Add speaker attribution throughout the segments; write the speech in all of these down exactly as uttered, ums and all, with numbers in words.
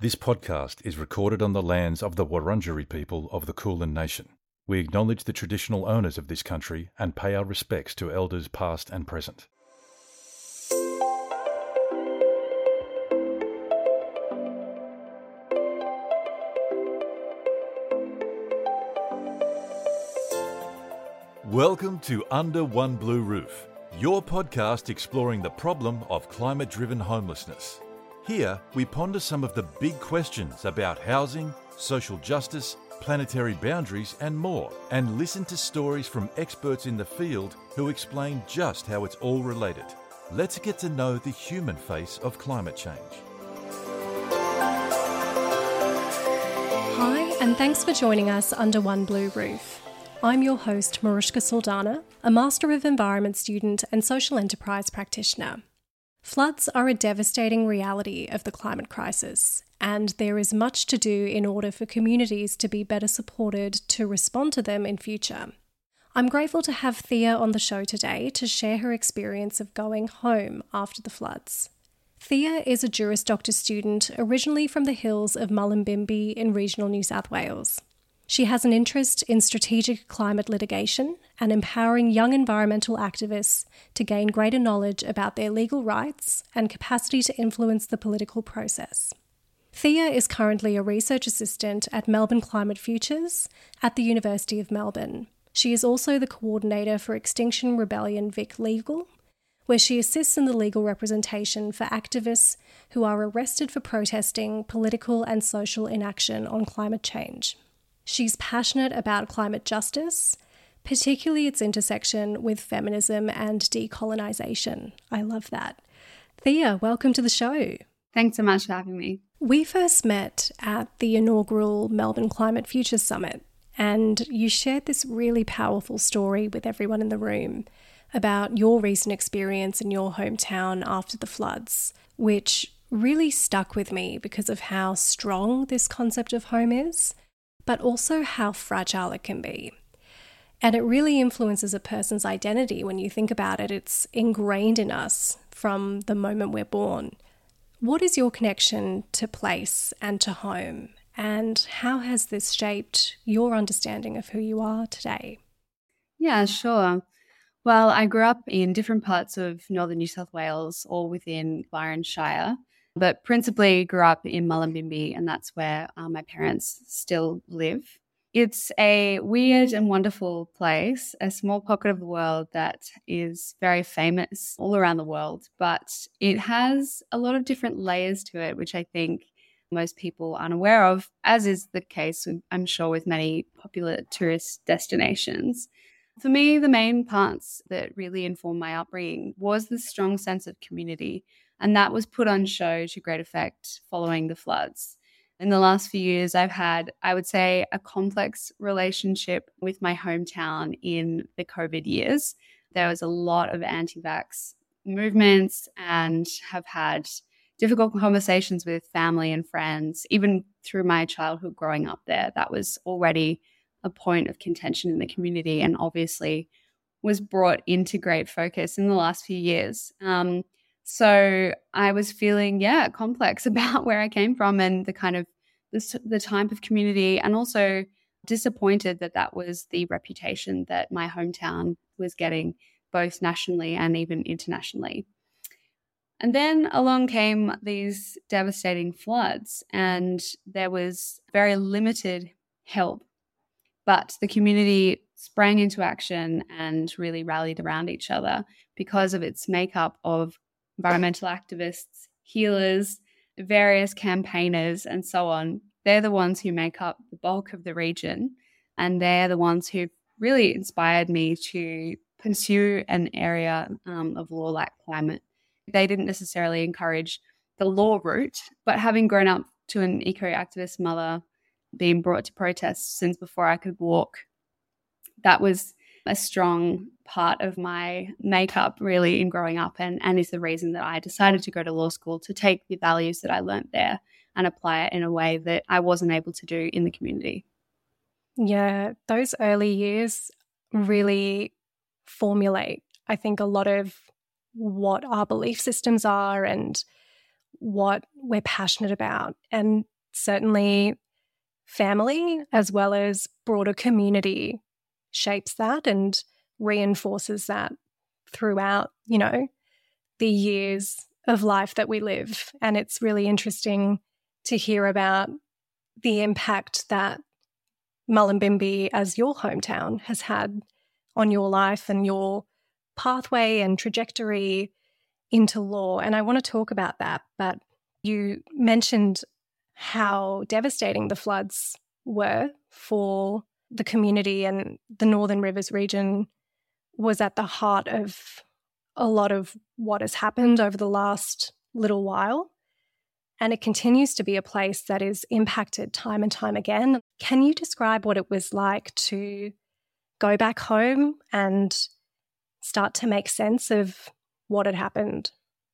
Speaker 1: This podcast is recorded on the lands of the Wurundjeri people of the Kulin Nation. We acknowledge the traditional owners of this country and pay our respects to elders past and present. Welcome to Under One Blue Roof, your podcast exploring the problem of climate-driven homelessness. Here, we ponder some of the big questions about housing, social justice, planetary boundaries and more, and listen to stories from experts in the field who explain just how it's all related. Let's get to know the human face of climate change.
Speaker 2: Hi, and thanks for joining us under One Blue Roof. I'm your host, Marushka Saldana, a Master of Environment student and social enterprise practitioner. Floods are a devastating reality of the climate crisis, and there is much to do in order for communities to be better supported to respond to them in future. I'm grateful to have Thea on the show today to share her experience of going home after the floods. Thea is a Juris Doctor student originally from the hills of Mullumbimby in regional New South Wales. She has an interest in strategic climate litigation and empowering young environmental activists to gain greater knowledge about their legal rights and capacity to influence the political process. Thea is currently a research assistant at Melbourne Climate Futures at the University of Melbourne. She is also the coordinator for Extinction Rebellion Vic Legal, where she assists in the legal representation for activists who are arrested for protesting political and social inaction on climate change. She's passionate about climate justice, particularly its intersection with feminism and decolonisation. I love that. Thea, welcome to the show.
Speaker 3: Thanks so much for having me.
Speaker 2: We first met at the inaugural Melbourne Climate Futures Summit, and you shared this really powerful story with everyone in the room about your recent experience in your hometown after the floods, which really stuck with me because of how strong this concept of home is, but also how fragile it can be. And it really influences a person's identity when you think about it. It's ingrained in us from the moment we're born. What is your connection to place and to home? And how has this shaped your understanding of who you are today?
Speaker 3: Yeah, sure. Well, I grew up in different parts of northern New South Wales, all within Byron Shire, but principally grew up in Mullumbimby, and that's where uh, my parents still live. It's a weird and wonderful place, a small pocket of the world that is very famous all around the world, but it has a lot of different layers to it, which I think most people aren't aware of, as is the case, I'm sure, with many popular tourist destinations. For me, the main parts that really informed my upbringing was the strong sense of community, and that was put on show to great effect following the floods. In the last few years, I've had, I would say, a complex relationship with my hometown in the COVID years. There was a lot of anti-vax movements and have had difficult conversations with family and friends, even through my childhood growing up there. That was already a point of contention in the community and obviously was brought into great focus in the last few years. Um, so I was feeling, yeah, complex about where I came from and the kind of the, the type of community, and also disappointed that that was the reputation that my hometown was getting, both nationally and even internationally. And then along came these devastating floods, and there was very limited help. But the community sprang into action and really rallied around each other because of its makeup of environmental activists, healers, various campaigners, and so on. They're the ones who make up the bulk of the region, and they're the ones who really inspired me to pursue an area um, of law like climate. They didn't necessarily encourage the law route, but having grown up to an eco-activist mother, being brought to protests since before I could walk, that was a strong part of my makeup really in growing up, and, and is the reason that I decided to go to law school, to take the values that I learnt there and apply it in a way that I wasn't able to do in the community.
Speaker 2: Yeah, those early years really formulate, I think, a lot of what our belief systems are and what we're passionate about. And certainly family as well as broader community shapes that and reinforces that throughout, you know, the years of life that we live. And it's really interesting to hear about the impact that Mullumbimby as your hometown has had on your life and your pathway and trajectory into law. And I want to talk about that. But you mentioned how devastating the floods were for the community, and the Northern Rivers region was at the heart of a lot of what has happened over the last little while. And it continues to be a place that is impacted time and time again. Can you describe what it was like to go back home and start to make sense of what had happened?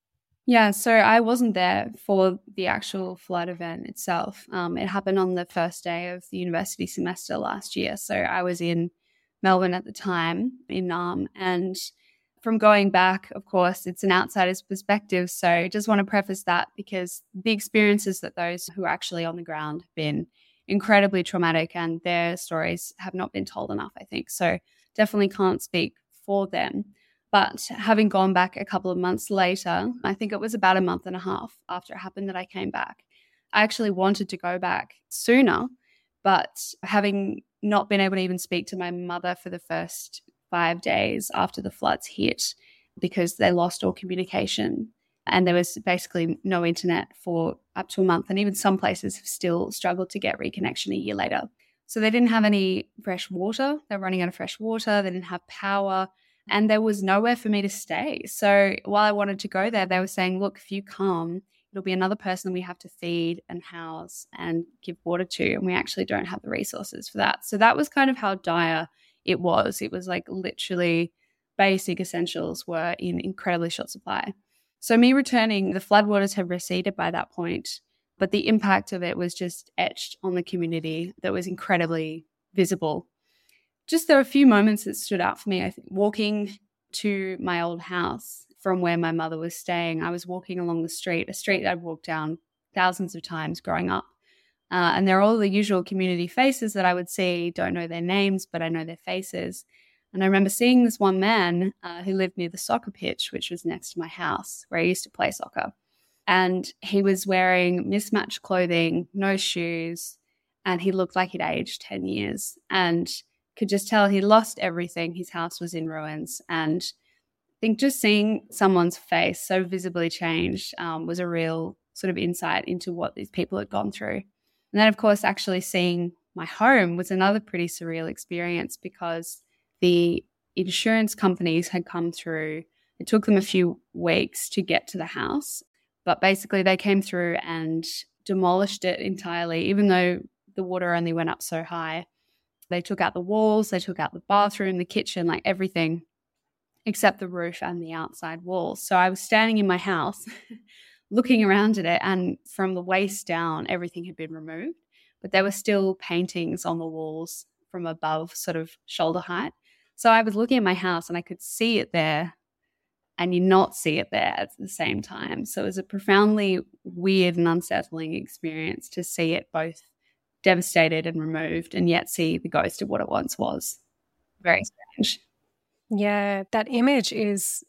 Speaker 3: Yeah, so I wasn't there for the actual flood event itself. Um, it happened on the first day of the university semester last year. So I was in Melbourne at the time, in Naarm. And from going back, of course, it's an outsider's perspective. So I just want to preface that because the experiences that those who are actually on the ground have been incredibly traumatic, and their stories have not been told enough, I think. So definitely can't speak for them. But having gone back a couple of months later, I think it was about a month and a half after it happened that I came back. I actually wanted to go back sooner, but having not been able to even speak to my mother for the first five days after the floods hit because they lost all communication and there was basically no internet for up to a month. And even some places have still struggled to get reconnection a year later. So they didn't have any fresh water. They were running out of fresh water. They didn't have power. And there was nowhere for me to stay. So while I wanted to go there, they were saying, look, if you come, it'll be another person we have to feed and house and give water to. And we actually don't have the resources for that. So that was kind of how dire it was. It was like literally basic essentials were in incredibly short supply. So me returning, the floodwaters had receded by that point, but the impact of it was just etched on the community that was incredibly visible. Just there were a few moments that stood out for me. I think walking to my old house from where my mother was staying, I was walking along the street, a street I'd walked down thousands of times growing up. Uh, and they're all the usual community faces that I would see, don't know their names, but I know their faces. And I remember seeing this one man uh, who lived near the soccer pitch, which was next to my house where I used to play soccer. And he was wearing mismatched clothing, no shoes, and he looked like he'd aged ten years. And could just tell he lost everything. His house was in ruins. And I think just seeing someone's face so visibly changed um, was a real sort of insight into what these people had gone through. And then, of course, actually seeing my home was another pretty surreal experience because the insurance companies had come through. It took them a few weeks to get to the house, but basically they came through and demolished it entirely, even though the water only went up so high. They took out the walls, they took out the bathroom, the kitchen, like everything except the roof and the outside walls. So I was standing in my house looking around at it, and from the waist down, everything had been removed, but there were still paintings on the walls from above sort of shoulder height. So I was looking at my house and I could see it there and you not see it there at the same time. So it was a profoundly weird and unsettling experience to see it both devastated and removed and yet see the ghost of what it once was. Very strange.
Speaker 2: Yeah, that image is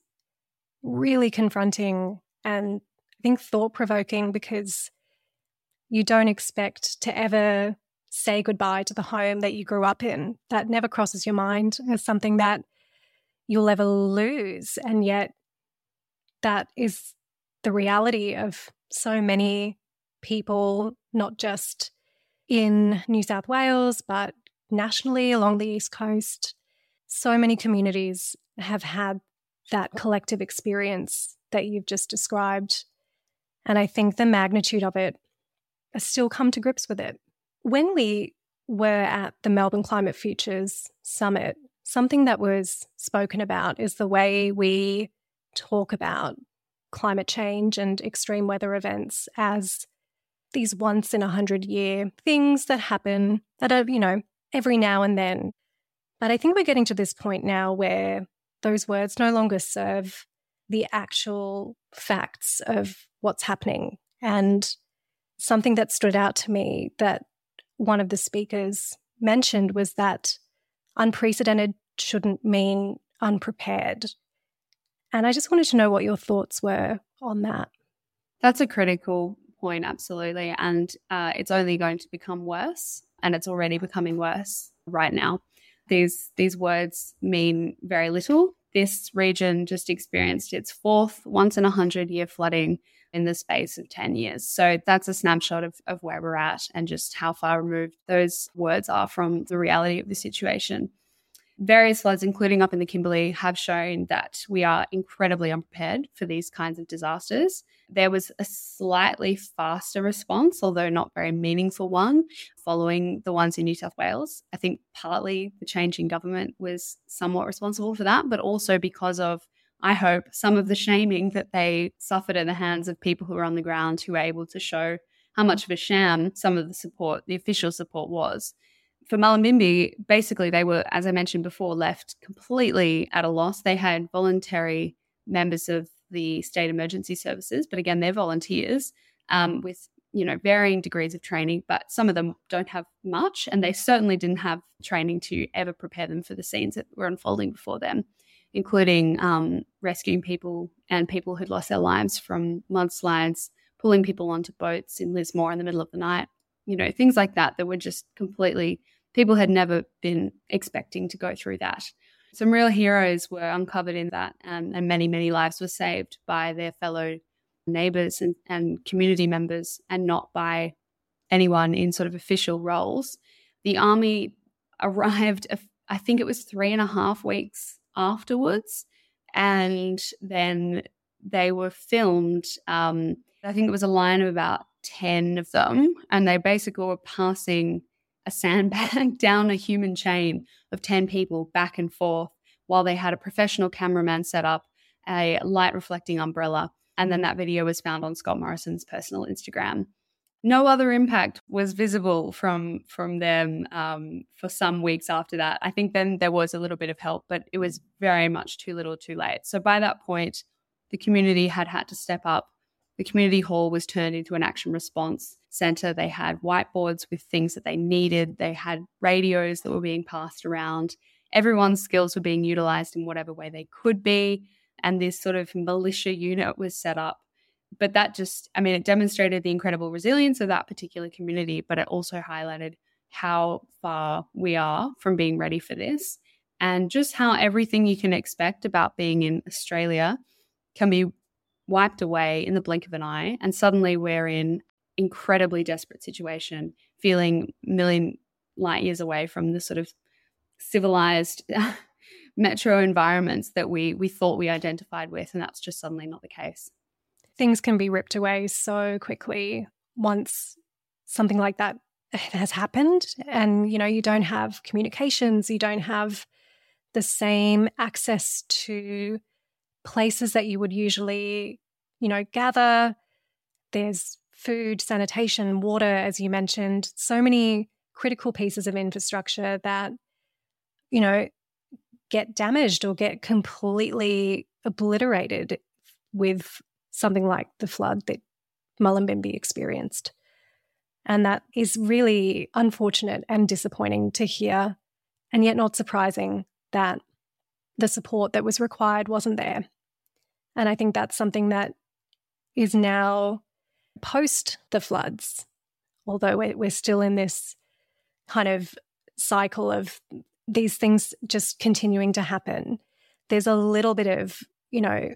Speaker 2: really confronting and I think thought-provoking because you don't expect to ever say goodbye to the home that you grew up in. That never crosses your mind as something that you'll ever lose. And yet that is the reality of so many people, not just in New South Wales, but nationally along the East Coast. So many communities have had that collective experience that you've just described. And I think the magnitude of it, I still come to grips with it. When we were at the Melbourne Climate Futures Summit, something that was spoken about is the way we talk about climate change and extreme weather events as these once in a hundred year things that happen that are, you know, every now and then. But I think we're getting to this point now where those words no longer serve the actual facts of what's happening. And something that stood out to me that one of the speakers mentioned was that unprecedented shouldn't mean unprepared. And I just wanted to know what your thoughts were on that.
Speaker 3: That's a critical point, absolutely. And uh, it's only going to become worse, and it's already becoming worse right now. These, these words mean very little. This region just experienced its fourth once in a hundred year flooding in the space of ten years. So that's a snapshot of, of where we're at and just how far removed those words are from the reality of the situation. Various floods, including up in the Kimberley, have shown that we are incredibly unprepared for these kinds of disasters. There was a slightly faster response, although not very meaningful one, following the ones in New South Wales. I think partly the change in government was somewhat responsible for that, but also because of, I hope, some of the shaming that they suffered at the hands of people who were on the ground who were able to show how much of a sham some of the support, the official support was. For Mullumbimby, basically they were, as I mentioned before, left completely at a loss. They had voluntary members of the state emergency services, but again, they're volunteers um, with, you know, varying degrees of training, but some of them don't have much, and they certainly didn't have training to ever prepare them for the scenes that were unfolding before them, including um, rescuing people and people who'd lost their lives from mudslides, pulling people onto boats in Lismore in the middle of the night, you know, things like that that were just completely, people had never been expecting to go through that. Some real heroes were uncovered in that, um, and many, many lives were saved by their fellow neighbours and, and community members, and not by anyone in sort of official roles. The army arrived, I think it was three and a half weeks afterwards, and then they were filmed. Um, I think it was a line of about ten of them, and they basically were passing a sandbag down a human chain of ten people back and forth while they had a professional cameraman set up, a light reflecting umbrella, and then that video was found on Scott Morrison's personal Instagram. No other impact was visible from from them um, for some weeks after that. I think then there was a little bit of help, but it was very much too little too late. So by that point, the community had had to step up. The community hall was turned into an action response centre. They had whiteboards with things that they needed. They had radios that were being passed around. Everyone's skills were being utilised in whatever way they could be. And this sort of militia unit was set up. But that just, I mean, it demonstrated the incredible resilience of that particular community, but it also highlighted how far we are from being ready for this, and just how everything you can expect about being in Australia can be wiped away in the blink of an eye, and suddenly we're in incredibly desperate situation, feeling a million light years away from the sort of civilized metro environments that we we thought we identified with, and that's just suddenly not the case.
Speaker 2: Things can be ripped away so quickly once something like that has happened, and you know, you don't have communications, you don't have the same access to places that you would usually, you know, gather. There's food, sanitation, water, as you mentioned, so many critical pieces of infrastructure that, you know, get damaged or get completely obliterated with something like the flood that Mullumbimby experienced. And that is really unfortunate and disappointing to hear, and yet not surprising that the support that was required wasn't there. And I think that's something that is now post the floods, although we're, we're still in this kind of cycle of these things just continuing to happen. There's a little bit of, you know,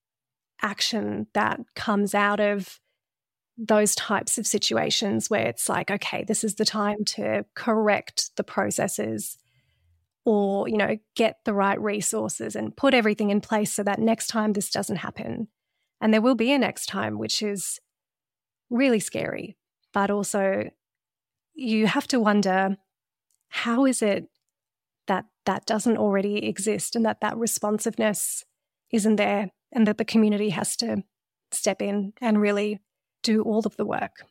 Speaker 2: action that comes out of those types of situations where it's like, okay, this is the time to correct the processes, or, you know, get the right resources and put everything in place so that next time this doesn't happen. And there will be a next time, which is really scary. But also you have to wonder, how is it that that doesn't already exist, and that that responsiveness isn't there, and that the community has to step in and really do all of the work?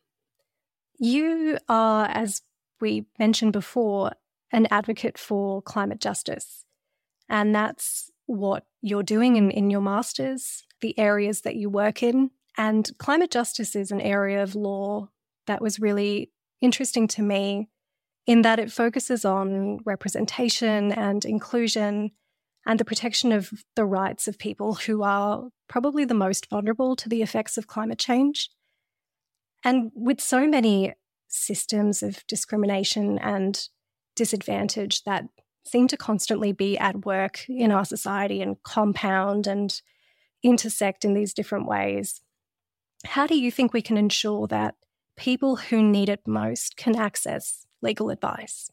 Speaker 2: You are, as we mentioned before, an advocate for climate justice, and that's what you're doing in, in your masters, the areas that you work in. And climate justice is an area of law that was really interesting to me in that it focuses on representation and inclusion and the protection of the rights of people who are probably the most vulnerable to the effects of climate change. And with so many systems of discrimination and disadvantage that seem to constantly be at work in our society and compound and intersect in these different ways, how do you think we can ensure that people who need it most can access legal advice?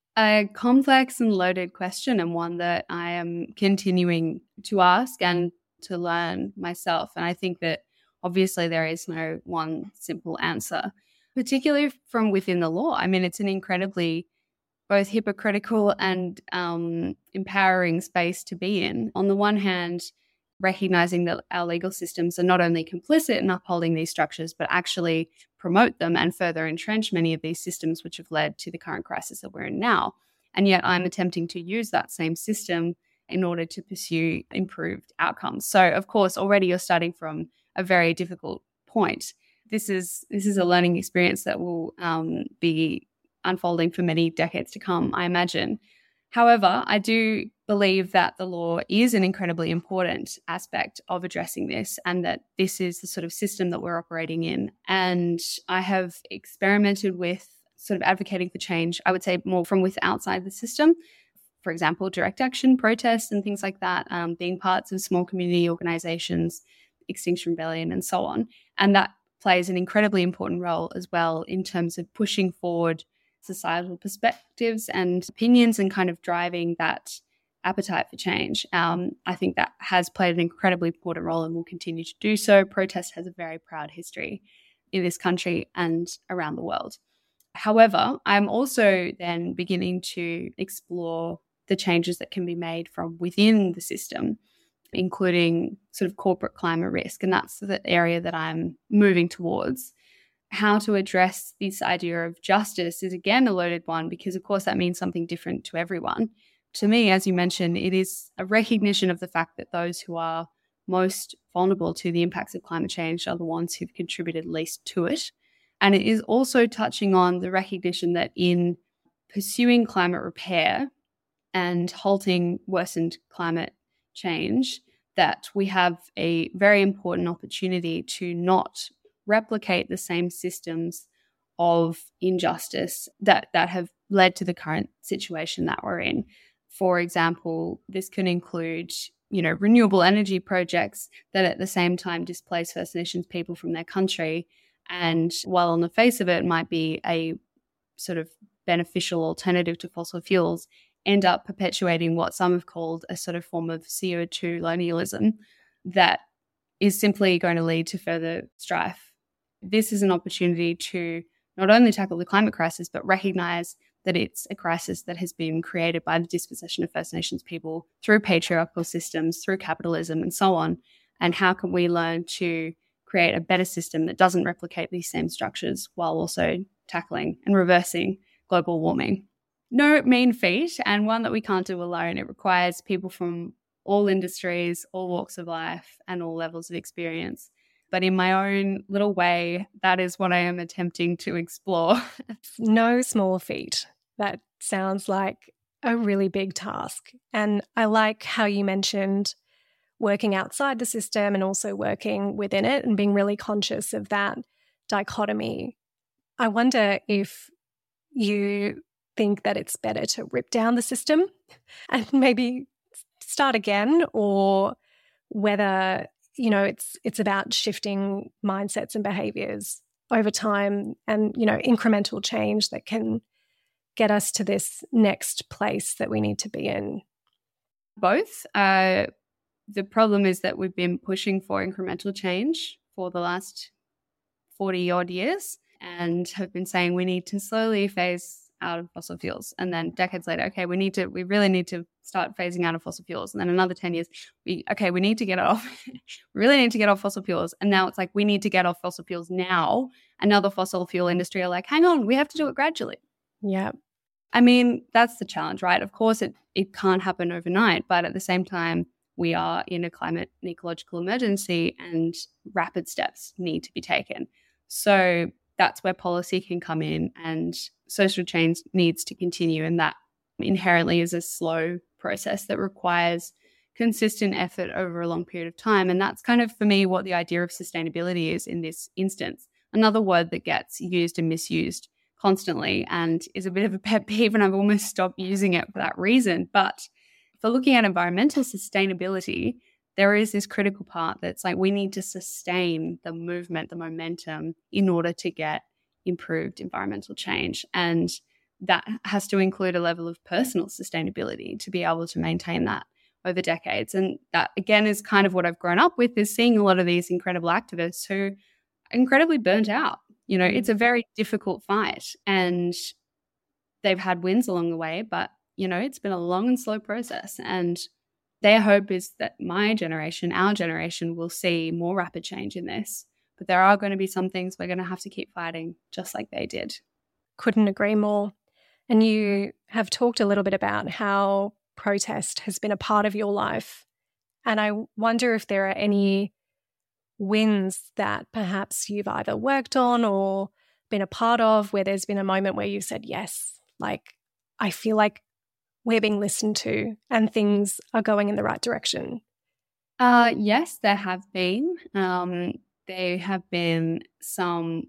Speaker 3: A complex and loaded question, and one that I am continuing to ask and to learn myself. And I think that obviously there is no one simple answer, particularly from within the law. I mean, it's an incredibly both hypocritical and um, empowering space to be in. On the one hand, recognizing that our legal systems are not only complicit in upholding these structures, but actually promote them and further entrench many of these systems which have led to the current crisis that we're in now. And yet I'm attempting to use that same system in order to pursue improved outcomes. So, of course, already you're starting from a very difficult point. This is this is a learning experience that will um, be unfolding for many decades to come, I imagine. However, I do believe that the law is an incredibly important aspect of addressing this, and that this is the sort of system that we're operating in. And I have experimented with sort of advocating for change, I would say more from with outside the system. For example, direct action, protests and things like that, um, being parts of small community organizations, Extinction Rebellion and so on. And that plays an incredibly important role as well in terms of pushing forward societal perspectives and opinions and kind of driving that appetite for change. Um, I think that has played an incredibly important role and will continue to do so. Protest has a very proud history in this country and around the world. However, I'm also then beginning to explore the changes that can be made from within the system, including sort of corporate climate risk. And that's the area that I'm moving towards. How to address this idea of justice is, again, a loaded one because, of course, that means something different to everyone. To me, as you mentioned, it is a recognition of the fact that those who are most vulnerable to the impacts of climate change are the ones who've contributed least to it. And it is also touching on the recognition that in pursuing climate repair and halting worsened climate change, that we have a very important opportunity to not replicate the same systems of injustice that, that have led to the current situation that we're in. For example, this can include, you know, renewable energy projects that at the same time displace First Nations people from their country. And while on the face of it might be a sort of beneficial alternative to fossil fuels, end up perpetuating what some have called a sort of form of C O two colonialism that is simply going to lead to further strife. This is an opportunity to not only tackle the climate crisis, but recognise that it's a crisis that has been created by the dispossession of First Nations people through patriarchal systems, through capitalism and so on. And how can we learn to create a better system that doesn't replicate these same structures while also tackling and reversing global warming? No mean feat, and one that we can't do alone. It requires people from all industries, all walks of life, and all levels of experience. But in my own little way, that is what I am attempting to explore.
Speaker 2: No small feat. That sounds like a really big task. And I like how you mentioned working outside the system and also working within it and being really conscious of that dichotomy. I wonder if you think that it's better to rip down the system and maybe start again, or whether, you know, it's it's about shifting mindsets and behaviours over time and, you know, incremental change that can get us to this next place that we need to be in.
Speaker 3: Both. Uh, the problem is that we've been pushing for incremental change for the last forty odd years and have been saying we need to slowly phase out of fossil fuels. And then decades later, okay, we need to, we really need to start phasing out of fossil fuels. And then another ten years, we, okay, we need to get off, we really need to get off fossil fuels. And now it's like, we need to get off fossil fuels now. And now the fossil fuel industry are like, hang on, we have to do it gradually.
Speaker 2: Yeah.
Speaker 3: I mean, that's the challenge, right? Of course, it, it can't happen overnight, but at the same time, we are in a climate and ecological emergency and rapid steps need to be taken. So that's where policy can come in, and social change needs to continue. And that inherently is a slow process that requires consistent effort over a long period of time. And that's kind of, for me, what the idea of sustainability is in this instance. Another word that gets used and misused constantly and is a bit of a pet peeve, and I've almost stopped using it for that reason. But for looking at environmental sustainability, there is this critical part that's like we need to sustain the movement, the momentum in order to get improved environmental change. And that has to include a level of personal sustainability to be able to maintain that over decades. And that, again, is kind of what I've grown up with, is seeing a lot of these incredible activists who are incredibly burnt out. You know, it's a very difficult fight, and they've had wins along the way, but, you know, it's been a long and slow process. And their hope is that my generation, our generation, will see more rapid change in this. But there are going to be some things we're going to have to keep fighting, just like they did.
Speaker 2: Couldn't agree more. And you have talked a little bit about how protest has been a part of your life. And I wonder if there are any wins that perhaps you've either worked on or been a part of where there's been a moment where you said, yes, like I feel like we're being listened to and things are going in the right direction.
Speaker 3: Uh, yes, there have been. Um, there have been some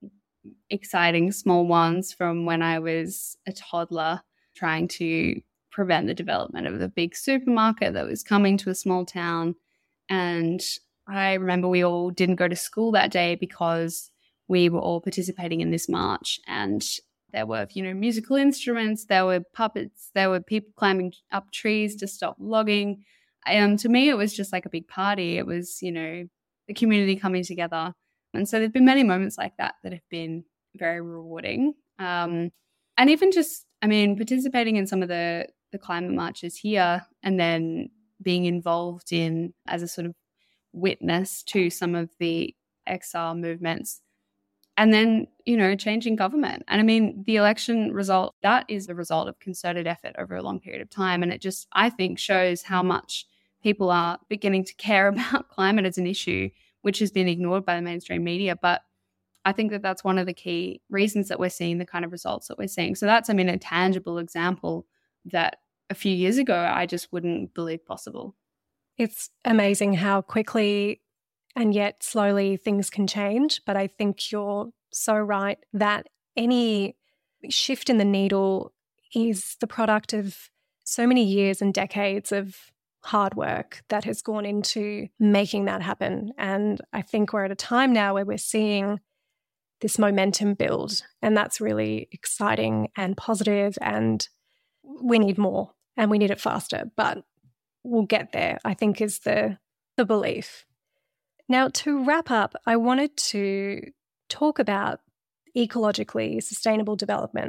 Speaker 3: exciting small ones from when I was a toddler, trying to prevent the development of the big supermarket that was coming to a small town. And I remember we all didn't go to school that day because we were all participating in this march. And there were, you know, musical instruments, there were puppets, there were people climbing up trees to stop logging. Um, to me, it was just like a big party. It was, you know, the community coming together. And so there've been many moments like that that have been very rewarding. Um, and even just, I mean, participating in some of the, the climate marches here, and then being involved in as a sort of witness to some of the exile movements. And then, you know, changing government. And I mean, the election result, that is the result of concerted effort over a long period of time. And it just, I think, shows how much people are beginning to care about climate as an issue, which has been ignored by the mainstream media. But I think that that's one of the key reasons that we're seeing the kind of results that we're seeing. So that's, I mean, a tangible example that a few years ago I just wouldn't believe possible.
Speaker 2: It's amazing how quickly and yet slowly things can change. But I think you're so right that any shift in the needle is the product of so many years and decades of hard work that has gone into making that happen. And I think we're at a time now where we're seeing this momentum build, and that's really exciting and positive, and we need more and we need it faster, but we'll get there, I think, is the the belief. Now, to wrap up, I wanted to talk about ecologically sustainable development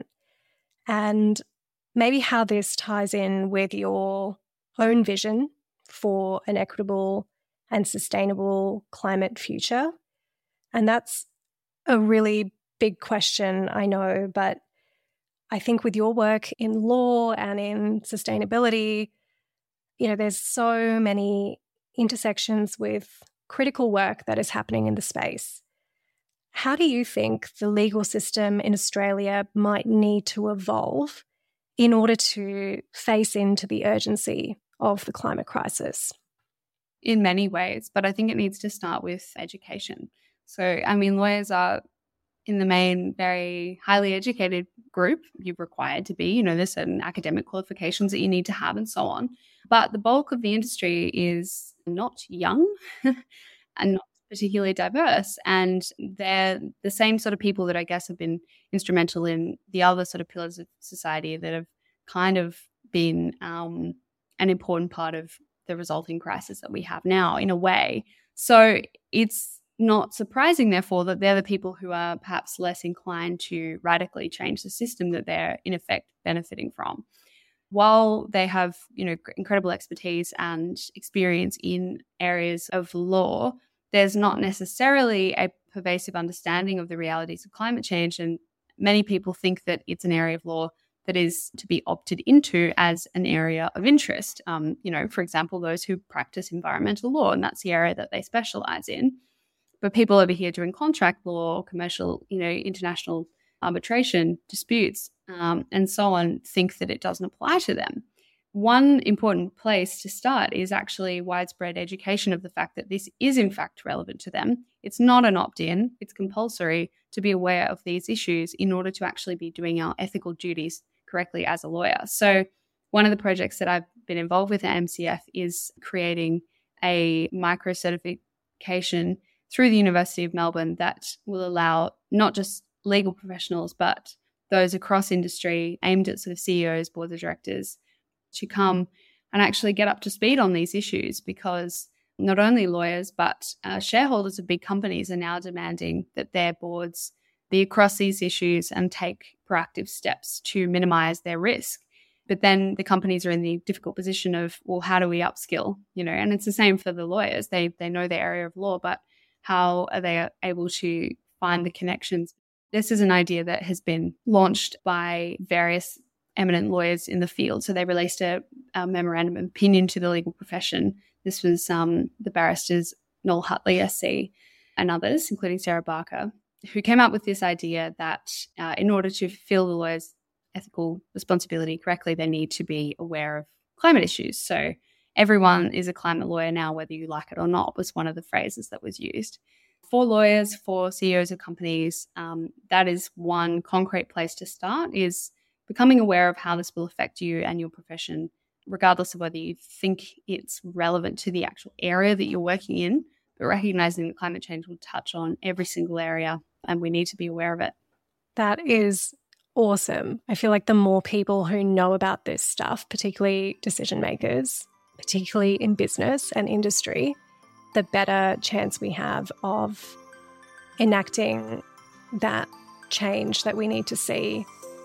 Speaker 2: and maybe how this ties in with your own vision for an equitable and sustainable climate future. And that's a really big question, I know, but I think with your work in law and in sustainability, you know, there's so many intersections with critical work that is happening in the space. How do you think the legal system in Australia might need to evolve in order to face into the urgency of the climate crisis?
Speaker 3: In many ways, but I think it needs to start with education. So, I mean, lawyers are in the main very highly educated group. You're required to be, you know, there's certain academic qualifications that you need to have and so on. But the bulk of the industry is not young and not particularly diverse. And they're the same sort of people that I guess have been instrumental in the other sort of pillars of society that have kind of been um, an important part of the resulting crisis that we have now in a way. So it's not surprising, therefore, that they're the people who are perhaps less inclined to radically change the system that they're in effect benefiting from. While they have, you know, incredible expertise and experience in areas of law, there's not necessarily a pervasive understanding of the realities of climate change. And many people think that it's an area of law that is to be opted into as an area of interest. Um, you know, for example, those who practice environmental law, and that's the area that they specialize in. But people over here doing contract law, commercial, you know, international arbitration disputes, um, and so on, think that it doesn't apply to them. One important place to start is actually widespread education of the fact that this is in fact relevant to them. It's not an opt-in, it's compulsory to be aware of these issues in order to actually be doing our ethical duties correctly as a lawyer. So one of the projects that I've been involved with at M C F is creating a micro-certification through the University of Melbourne that will allow not just legal professionals, but those across industry aimed at sort of C E Os, boards of directors, to come and actually get up to speed on these issues, because not only lawyers, but uh, shareholders of big companies are now demanding that their boards be across these issues and take proactive steps to minimize their risk. But then the companies are in the difficult position of, well, how do we upskill? You know, and it's the same for the lawyers. They they know their area of law, but how are they able to find the connections? This is an idea that has been launched by various eminent lawyers in the field. So they released a, a memorandum of opinion to the legal profession. This was um, the barristers Noel Hutley S C and others, including Sarah Barker, who came up with this idea that uh, in order to fulfill the lawyer's ethical responsibility correctly, they need to be aware of climate issues. So everyone is a climate lawyer now, whether you like it or not, was one of the phrases that was used. For lawyers, for C E Os of companies, um, that is one concrete place to start, is becoming aware of how this will affect you and your profession, regardless of whether you think it's relevant to the actual area that you're working in, but recognizing that climate change will touch on every single area and we need to be aware of it.
Speaker 2: That is awesome. I feel like the more people who know about this stuff, particularly decision makers, particularly in business and industry, the better chance we have of enacting that change that we need to see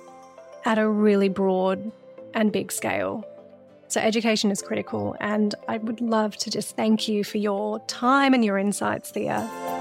Speaker 2: at a really broad and big scale. So education is critical, and I would love to just thank you for your time and your insighs, Thea.